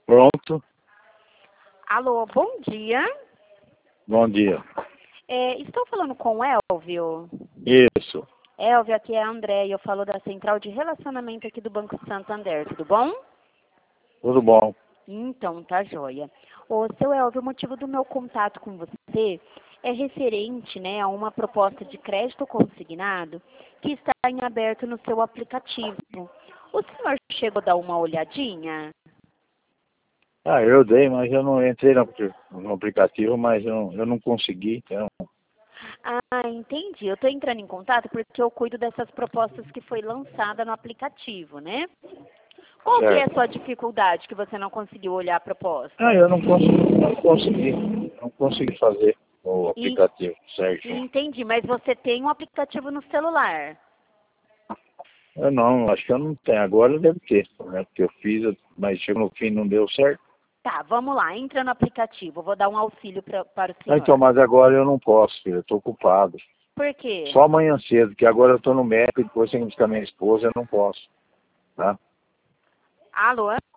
Pronto. Alô, bom dia. Bom dia. Estou falando com o Elvio. Isso. Elvio, aqui é a André e eu falo da Central de Relacionamento aqui do Banco Santander, tudo bom? Tudo bom. Então, tá joia. Ô, seu Elvio, o motivo do meu contato com você é referente, né, a uma proposta de crédito consignado que está em aberto no seu aplicativo. O senhor chegou a dar uma olhadinha? Eu dei, mas eu não entrei no aplicativo, mas eu não consegui. Ah, entendi. Eu estou entrando em contato porque eu cuido dessas propostas que foi lançada no aplicativo, né? Qual que é a Certo. sua dificuldade que você não conseguiu olhar a proposta? Eu não consegui fazer o E, aplicativo certinho. entendi, mas você tem um aplicativo no celular. Eu não, acho que eu não tenho. Agora eu devo ter, né? Porque eu fiz, mas chegou no fim e não deu certo. Tá, vamos lá, entra no aplicativo. Vou dar um auxílio para o senhor. Então, mas agora eu não posso, filho. Eu estou ocupado. Por quê? Só amanhã cedo, que agora eu estou no médico e depois tenho que buscar minha esposa, eu não posso. Tá? Alô?